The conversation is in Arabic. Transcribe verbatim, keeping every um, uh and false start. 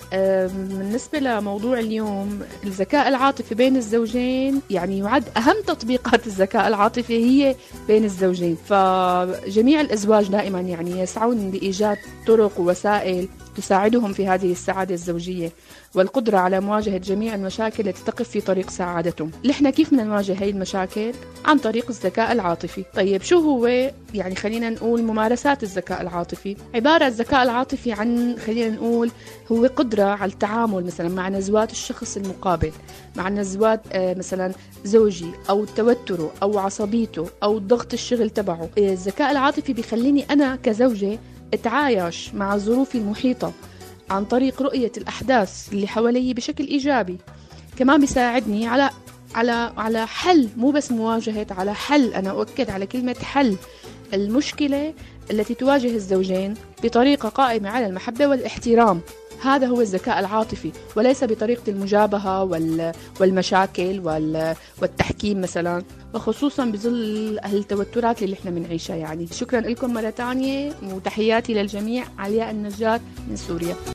بالنسبة لموضوع اليوم، الذكاء العاطفي بين الزوجين يعني يعد أهم تطبيقات الذكاء العاطفي هي بين الزوجين. فجميع الأزواج دائما يعني يسعون لإيجاد طرق ووسائل تساعدهم في هذه السعادة الزوجية والقدرة على مواجهة جميع المشاكل التي تقف في طريق سعادتهم. نحن كيف بدنا نواجه هاي المشاكل؟ عن طريق الذكاء العاطفي. طيب شو هو؟ يعني خلينا نقول ممارسات الذكاء العاطفي. عبارة الذكاء العاطفي عن خلينا نقول هو قدرة على التعامل مثلا مع نزوات الشخص المقابل، مع نزوات مثلا زوجي أو توتره أو عصبيته أو ضغط الشغل تبعه. الذكاء العاطفي بيخليني أنا كزوجة اتعايش مع ظروفي المحيطة عن طريق رؤية الأحداث اللي حوالي بشكل إيجابي. كمان بيساعدني على على على حل، مو بس مواجهة، على حل. أنا أؤكد على كلمة حل المشكلة التي تواجه الزوجين بطريقة قائمة على المحبة والاحترام. هذا هو الذكاء العاطفي، وليس بطريقة المجابهة والمشاكل والتحكيم مثلا، وخصوصا بظل التوترات اللي احنا بنعيشها. يعني شكرا لكم مرة تانية، وتحياتي للجميع. علياء النجار من سوريا.